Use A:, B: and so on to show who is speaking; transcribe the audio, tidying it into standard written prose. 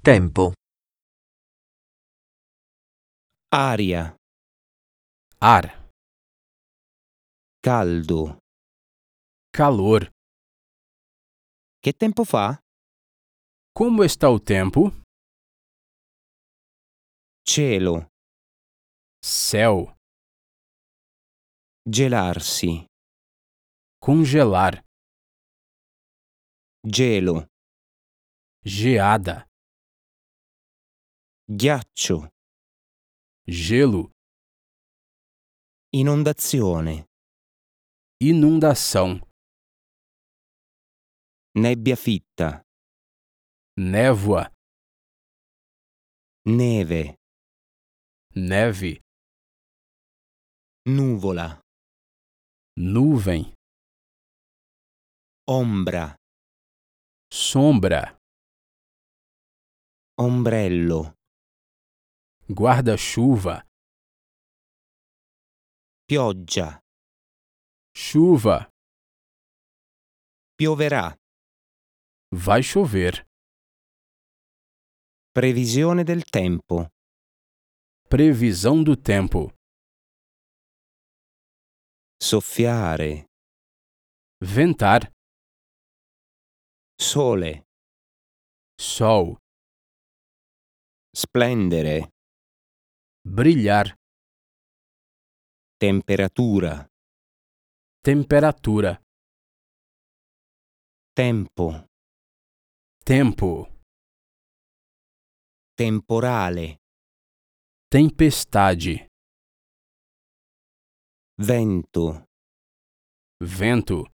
A: tempo.
B: Aria,
C: ar,
B: caldo.
C: calor.
B: Che tempo fa?
C: Como está o tempo?
B: Cielo,
C: Céu,
B: gelarsi,
C: congelar,
B: gelo,
C: geada,
B: ghiaccio,
C: gelo,
B: inondazione,
C: inundação,
B: nebbia fitta,
C: névoa,
B: neve,
C: neve,
B: nuvola,
C: nuvem,
B: ombra,
C: sombra,
B: ombrello,
C: guarda-chuva,
B: pioggia,
C: chuva,
B: pioverà.
C: vai chover.
B: Previsione del tempo.
C: Previsão do tempo.
B: Soffiare,
C: Ventar,
B: sole,
C: sol,
B: splendere,
C: brilhar,
B: temperatura,
C: temperatura,
B: tempo,
C: tempo,
B: temporale,
C: tempestade,
B: vento,
C: vento,